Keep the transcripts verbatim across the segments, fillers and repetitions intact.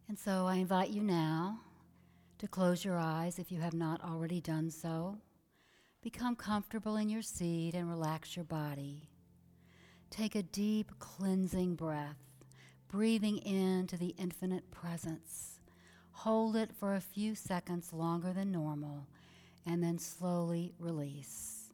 And so I invite you now to close your eyes if you have not already done so. Become comfortable in your seat and relax your body. Take a deep cleansing breath, breathing into the infinite presence. Hold it for a few seconds longer than normal, and then slowly release.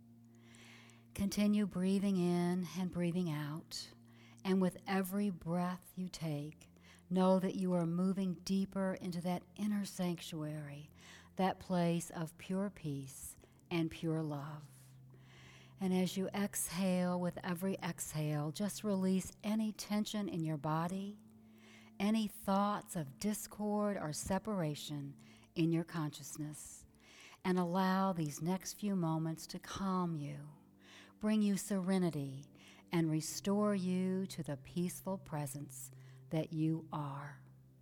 Continue breathing in and breathing out, and with every breath you take, know that you are moving deeper into that inner sanctuary, that place of pure peace and pure love. And as you exhale, with every exhale, just release any tension in your body, any thoughts of discord or separation in your consciousness, and allow these next few moments to calm you, bring you serenity, and restore you to the peaceful presence that you are.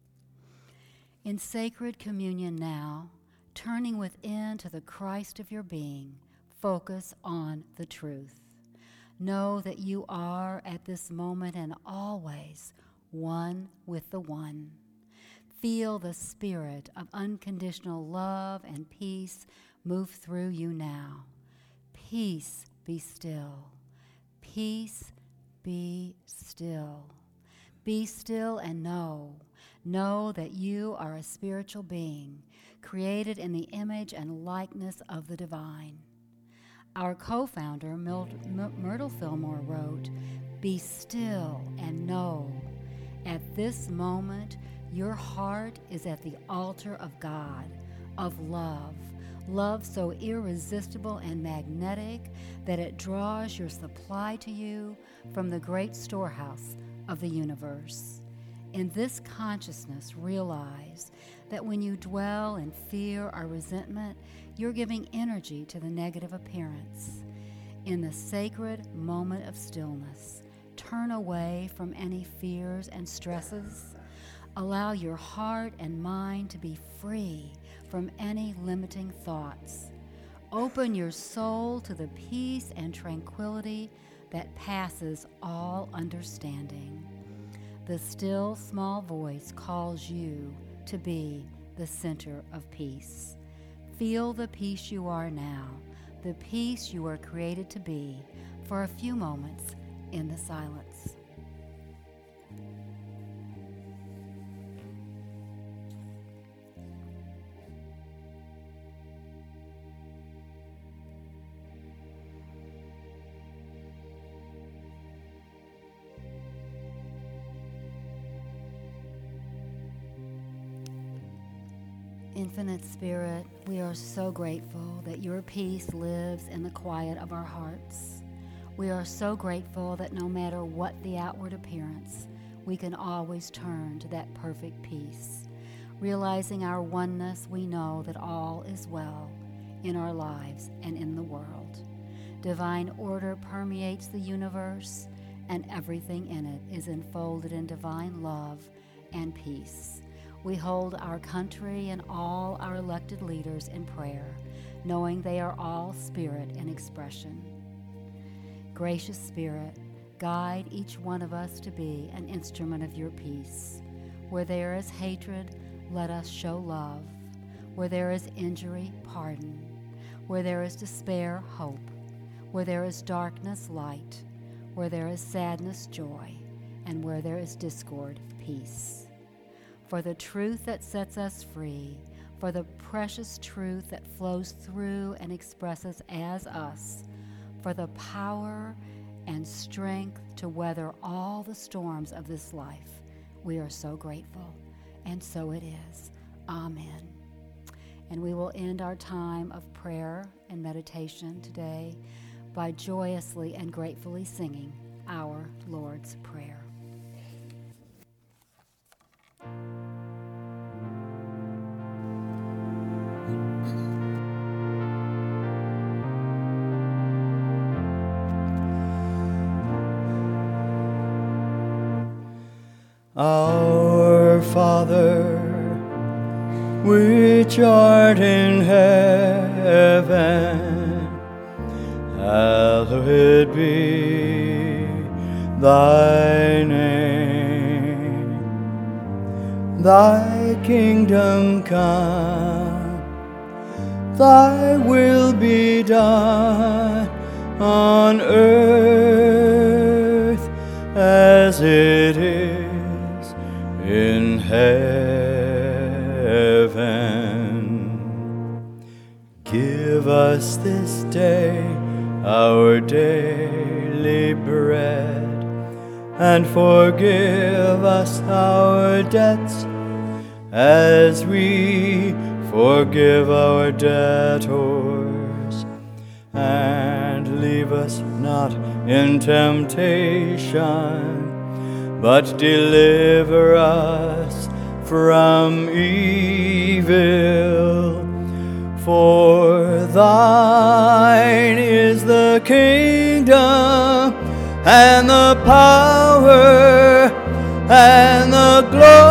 In sacred communion now, turning within to the Christ of your being, focus on the truth. Know that you are at this moment and always one with the one. Feel the spirit of unconditional love and peace move through you now. Peace, be still. Peace, be still. Be still and know. Know that you are a spiritual being, created in the image and likeness of the divine. Our co-founder, Mil- M- Myrtle Fillmore, wrote, "Be still and know. At this moment, your heart is at the altar of God, of love, love so irresistible and magnetic that it draws your supply to you from the great storehouse of the universe. In this consciousness, realize that when you dwell in fear or resentment, you're giving energy to the negative appearance. In the sacred moment of stillness, turn away from any fears and stresses. Allow your heart and mind to be free from any limiting thoughts. Open your soul to the peace and tranquility that passes all understanding. The still small voice calls you to be the center of peace. Feel the peace you are now, the peace you were created to be, for a few moments in the silence. Infinite Spirit, we are so grateful that your peace lives in the quiet of our hearts. We are so grateful that no matter what the outward appearance, we can always turn to that perfect peace. Realizing our oneness, we know that all is well in our lives and in the world. Divine order permeates the universe, and everything in it is enfolded in divine love and peace. We hold our country and all our elected leaders in prayer, knowing they are all spirit and expression. Gracious Spirit, guide each one of us to be an instrument of your peace. Where there is hatred, let us show love. Where there is injury, pardon. Where there is despair, hope. Where there is darkness, light. Where there is sadness, joy. And where there is discord, peace. For the truth that sets us free, for the precious truth that flows through and expresses as us, for the power and strength to weather all the storms of this life, we are so grateful. And so it is. Amen. And we will end our time of prayer and meditation today by joyously and gratefully singing our Lord's Prayer. Our Father, which art in heaven, hallowed be thy name. thy kingdom come, thy will be done on earth as it is in heaven. Give us this day our daily bread, and forgive us our debts as we forgive our debtors. And leave us not in temptation, but deliver us from evil. For thine is the kingdom, and the power, and the glory,